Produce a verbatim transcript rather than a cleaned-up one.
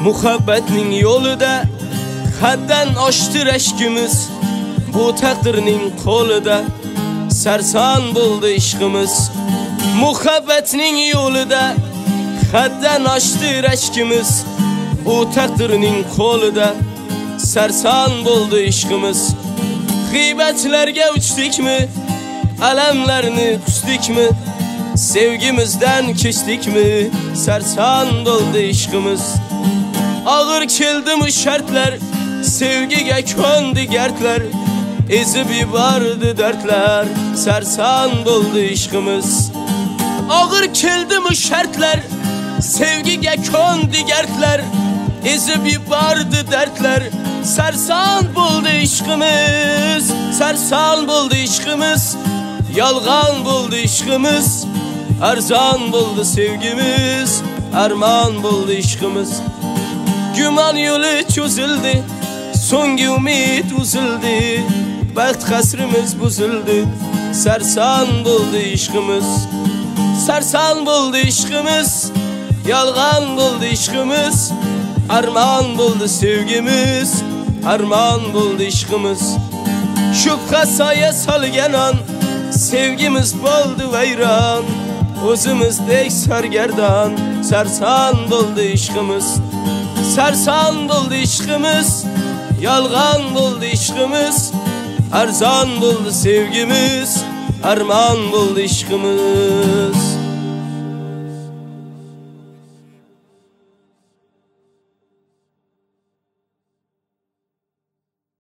Muhabbetning yo'lida haddan oshdi rashkimiz. Bu taqdirning qo'lida sarson bo'ldi ishqimiz. Muhabbetning yo'lida haddan oshdi rashkimiz. Bu taqdirning qo'lida sarson bo'ldi ishqimiz. G'iybatlarga uchdikmi, alamlarni qusdikmi, sevgimizdan kechdikmi, sarson bo'ldi ishqimiz. Ağır keldi mi şartlar, sevgiga ko'ndi gardlar, ezib yubordi dertler, sarson bo'ldi ishqimiz. Ağır keldi mi şartlar, sevgiga ko'ndi gardlar, ezib yubordi dertler, sarson bo'ldi ishqimiz. Sarson bo'ldi ishqimiz, yolg'on bo'ldi ishqimiz, arzon bo'ldi sevgimiz, armon bo'ldi ishqimiz. Güman yolu çözüldü, so'nggi umid uzildi, baxt qasrimiz buzildi, sarson bo'ldi ishqimiz. Sarson bo'ldi ishqimiz, yolg'on bo'ldi ishqimiz, armon bo'ldi sevgimiz, armon bo'ldi ishqimiz. Shubha soya solgan on, sevgimiz bo'ldi vayron, o'zimizdek sargardon, sarson bo'ldi ishqimiz. Sarson bo'ldi ishqimiz, yolg'on bo'ldi ishqimiz, arzon bo'ldi sevgimiz, armon bo'ldi ishqimiz.